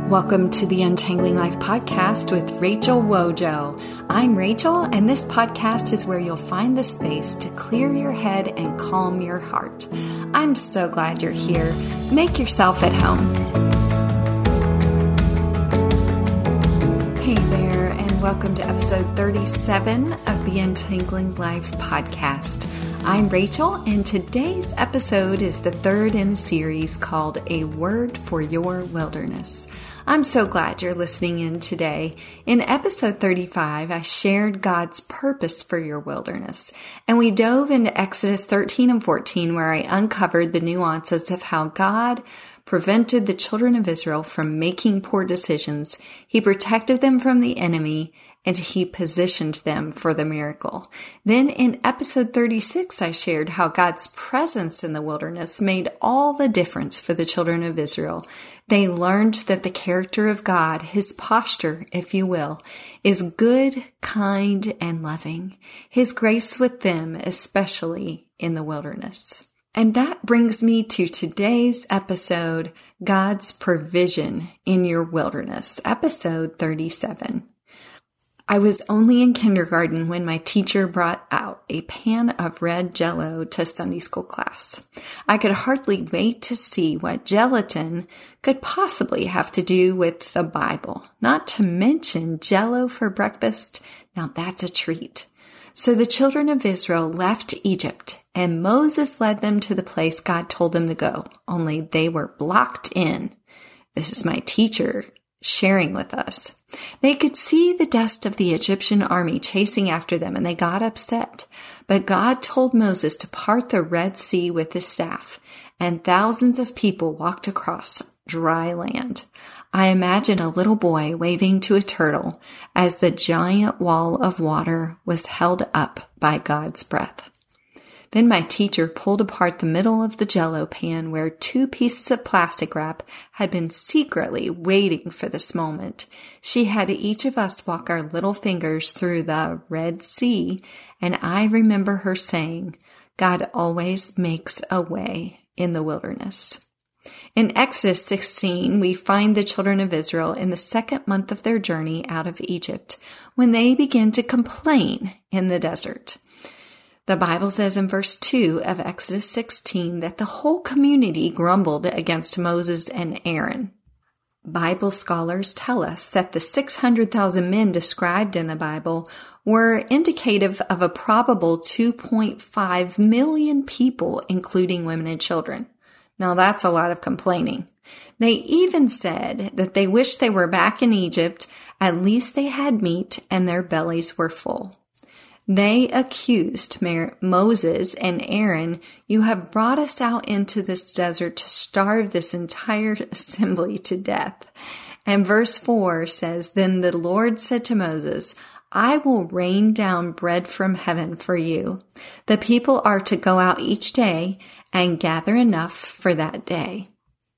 Welcome to the Untangling Life podcast with Rachel Wojo. I'm Rachel, and this podcast is where you'll find the space to clear your head and calm your heart. I'm so glad you're here. Make yourself at home. Hey there, and welcome to episode 37 of the Untangling Life podcast. I'm Rachel, and today's episode is the third in a series called A Word for Your Wilderness. I'm so glad you're listening in today. In episode 35, I shared God's purpose for your wilderness, and we dove into Exodus 13 and 14, where I uncovered the nuances of how God prevented the children of Israel from making poor decisions. He protected them from the enemy, and He positioned them for the miracle. Then in episode 36, I shared how God's presence in the wilderness made all the difference for the children of Israel. They learned that the character of God, His posture, if you will, is good, kind, and loving. His grace with them, especially in the wilderness. And that brings me to today's episode, God's provision in your wilderness, episode 37. I was only in kindergarten when my teacher brought out a pan of red Jell-O to Sunday school class. I could hardly wait to see what gelatin could possibly have to do with the Bible, not to mention Jell-O for breakfast. Now that's a treat. So the children of Israel left Egypt, and Moses led them to the place God told them to go, only they were blocked in. This is my teacher sharing with us. They could see the dust of the Egyptian army chasing after them, and they got upset. But God told Moses to part the Red Sea with his staff, and thousands of people walked across dry land. I imagine a little boy waving to a turtle as the giant wall of water was held up by God's breath. Then my teacher pulled apart the middle of the Jell-O pan where 2 pieces of plastic wrap had been secretly waiting for this moment. She had each of us walk our little fingers through the Red Sea, and I remember her saying, God always makes a way in the wilderness. In Exodus 16, we find the children of Israel in the second month of their journey out of Egypt when they begin to complain in the desert. The Bible says in verse 2 of Exodus 16 that the whole community grumbled against Moses and Aaron. Bible scholars tell us that the 600,000 men described in the Bible were indicative of a probable 2.5 million people, including women and children. Now that's a lot of complaining. They even said that they wished they were back in Egypt. At least they had meat and their bellies were full. They accused Moses and Aaron, you have brought us out into this desert to starve this entire assembly to death. And verse 4 says, Then the Lord said to Moses, I will rain down bread from heaven for you. The people are to go out each day and gather enough for that day.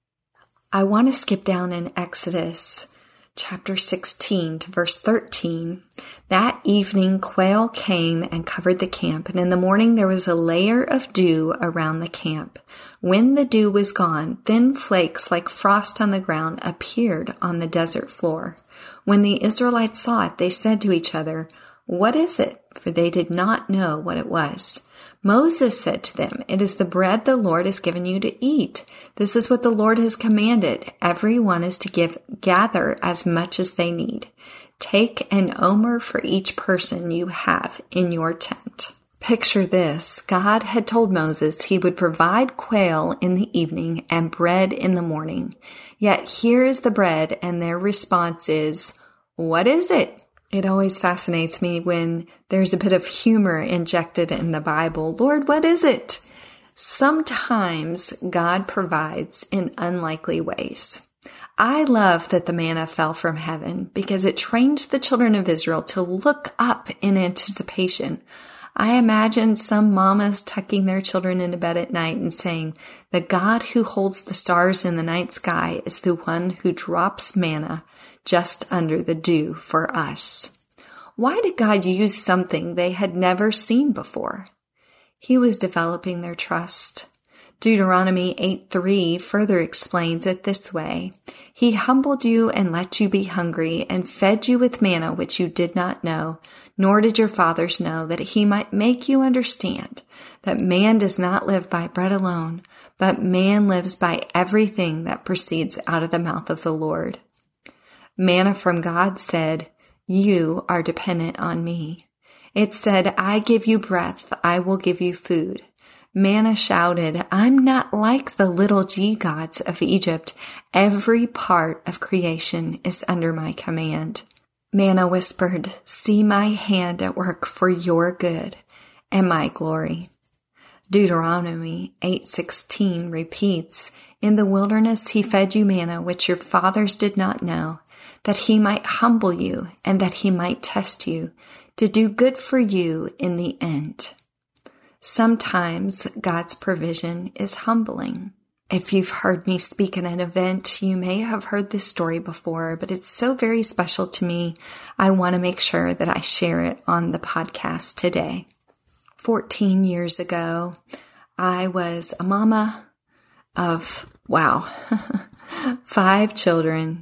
I want to skip down in Exodus chapter 16 to verse 13. That evening quail came and covered the camp, and in the morning there was a layer of dew around the camp. When the dew was gone, thin flakes like frost on the ground appeared on the desert floor. When the Israelites saw it, they said to each other, What is it? For they did not know what it was. Moses said to them, It is the bread the Lord has given you to eat. This is what the Lord has commanded. Everyone is to gather as much as they need. Take an omer for each person you have in your tent. Picture this. God had told Moses He would provide quail in the evening and bread in the morning. Yet here is the bread, and their response is, What is it? It always fascinates me when there's a bit of humor injected in the Bible. Lord, what is it? Sometimes God provides in unlikely ways. I love that the manna fell from heaven because it trained the children of Israel to look up in anticipation. I imagine some mamas tucking their children into bed at night and saying, The God who holds the stars in the night sky is the one who drops manna just under the dew for us. Why did God use something they had never seen before? He was developing their trust. Deuteronomy 8:3 further explains it this way: He humbled you and let you be hungry and fed you with manna which you did not know, nor did your fathers know, that he might make you understand that man does not live by bread alone, but man lives by everything that proceeds out of the mouth of the Lord. Manna from God said, you are dependent on me. It said, I give you breath, I will give you food. Manna shouted, I'm not like the little g gods of Egypt. Every part of creation is under my command. Manna whispered, see my hand at work for your good and my glory. Deuteronomy 8:16 repeats, in the wilderness he fed you manna which your fathers did not know, that he might humble you and that he might test you, to do good for you in the end. Sometimes God's provision is humbling. If you've heard me speak at an event, you may have heard this story before, but it's so very special to me. I want to make sure that I share it on the podcast today. 14 years ago, I was a mama of, 5 children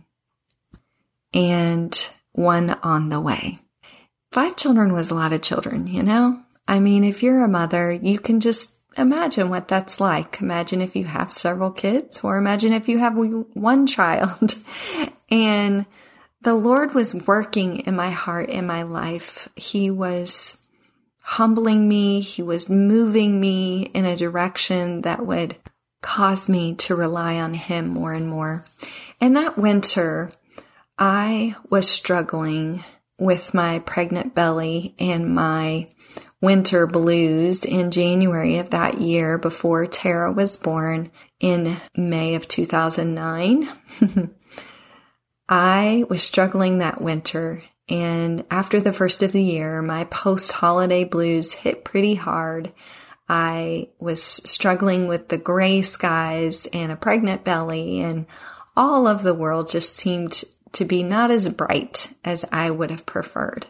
and 1 on the way. 5 children was a lot of children, you know? I mean, if you're a mother, you can just imagine what that's like. Imagine if you have several kids, or imagine if you have 1 child. And the Lord was working in my heart, in my life. He was humbling me. He was moving me in a direction that would cause me to rely on Him more and more. And that winter, I was struggling with my pregnant belly and my winter blues in January of that year before Tara was born in May of 2009. I was struggling that winter, and after the first of the year, my post-holiday blues hit pretty hard. I was struggling with the gray skies and a pregnant belly, and all of the world just seemed to be not as bright as I would have preferred.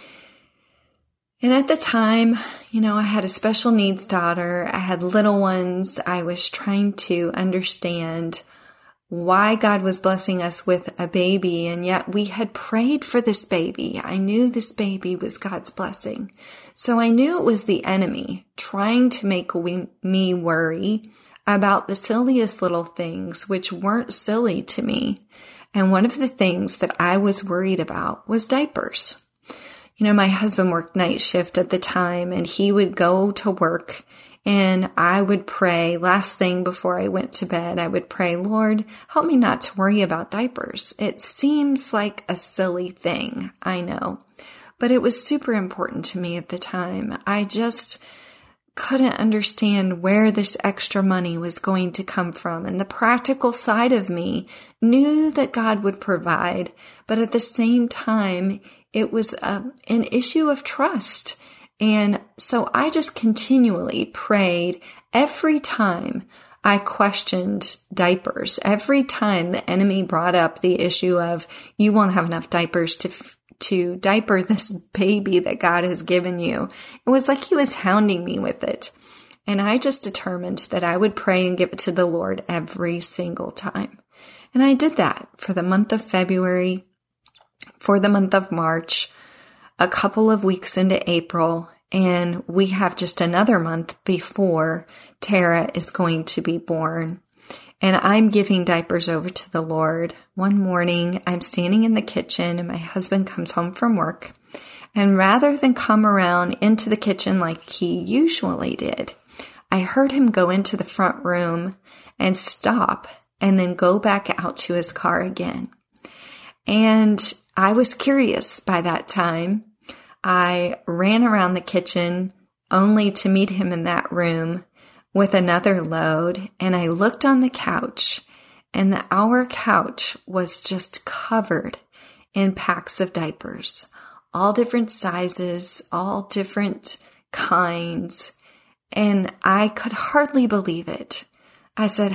And at the time, I had a special needs daughter. I had little ones. I was trying to understand why God was blessing us with a baby, and yet we had prayed for this baby. I knew this baby was God's blessing. So I knew it was the enemy trying to make me worry about the silliest little things, which weren't silly to me. And one of the things that I was worried about was diapers. My husband worked night shift at the time, and he would go to work, and I would pray. Last thing before I went to bed, I would pray, Lord, help me not to worry about diapers. It seems like a silly thing, I know, but it was super important to me at the time. I just couldn't understand where this extra money was going to come from. And the practical side of me knew that God would provide, but at the same time, it was an issue of trust. And so I just continually prayed every time I questioned diapers. Every time the enemy brought up the issue of, you won't have enough diapers to diaper this baby that God has given you. It was like he was hounding me with it. And I just determined that I would pray and give it to the Lord every single time. And I did that for the month of February, for the month of March, a couple of weeks into April, and we have just another month before Tara is going to be born. And I'm giving diapers over to the Lord. One morning, I'm standing in the kitchen, and my husband comes home from work. And rather than come around into the kitchen like he usually did, I heard him go into the front room and stop and then go back out to his car again. And I was curious by that time. I ran around the kitchen only to meet him in that room with another load, and I looked on the couch, and our couch was just covered in packs of diapers, all different sizes, all different kinds, and I could hardly believe it. I said,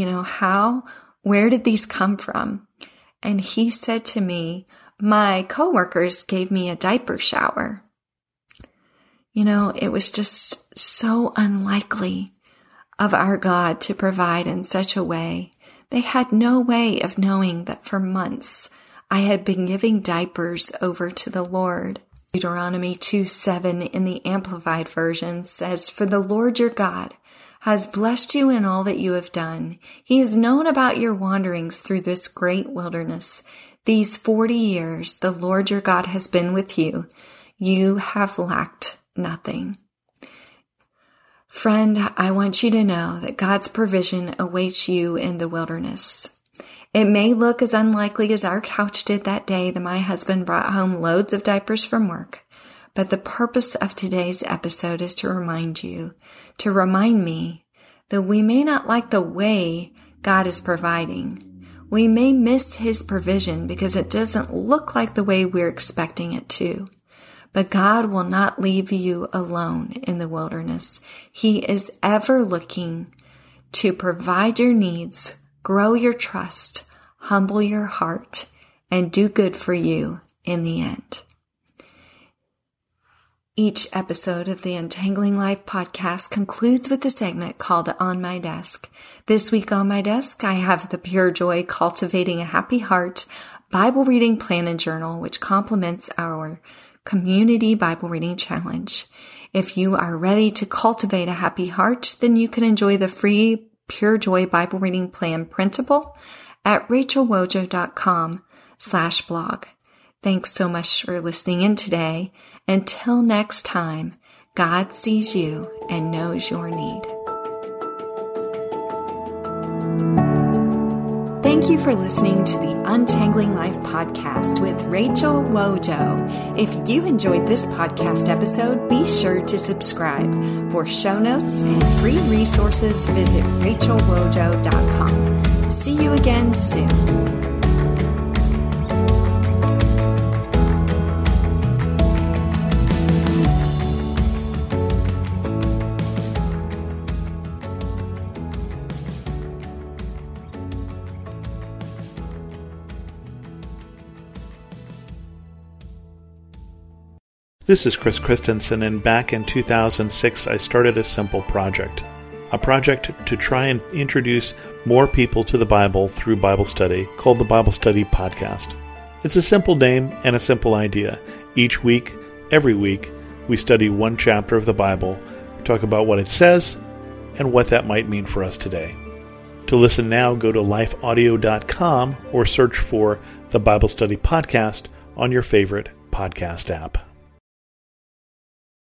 where did these come from? And he said to me, my coworkers gave me a diaper shower. It was just so unlikely of our God to provide in such a way. They had no way of knowing that for months I had been giving diapers over to the Lord. Deuteronomy 2:7 in the Amplified Version says, "For the Lord your God has blessed you in all that you have done. He has known about your wanderings through this great wilderness. These 40 years the Lord your God has been with you. You have lacked nothing." Friend, I want you to know that God's provision awaits you in the wilderness. It may look as unlikely as our couch did that day that my husband brought home loads of diapers from work, but the purpose of today's episode is to remind me that we may not like the way God is providing. We may miss His provision because it doesn't look like the way we're expecting it to. But God will not leave you alone in the wilderness. He is ever looking to provide your needs, grow your trust, humble your heart, and do good for you in the end. Each episode of the Untangling Life podcast concludes with a segment called On My Desk. This week on my desk, I have the Pure Joy Cultivating a Happy Heart Bible Reading Plan and Journal, which complements our Community Bible Reading Challenge. If you are ready to cultivate a happy heart, then you can enjoy the free Pure Joy Bible Reading Plan printable at rachelwojo.com/blog. Thanks so much for listening in today. Until next time, God sees you and knows your need. Thank you for listening to the Untangling Life podcast with Rachel Wojo. If you enjoyed this podcast episode, be sure to subscribe. For show notes and free resources, visit rachelwojo.com. See you again soon. This is Chris Christensen, and back in 2006 I started a simple project. A project to try and introduce more people to the Bible through Bible study called the Bible Study Podcast. It's a simple name and a simple idea. Each week, every week, we study one chapter of the Bible, we talk about what it says, and what that might mean for us today. To listen now, go to lifeaudio.com or search for the Bible Study Podcast on your favorite podcast app.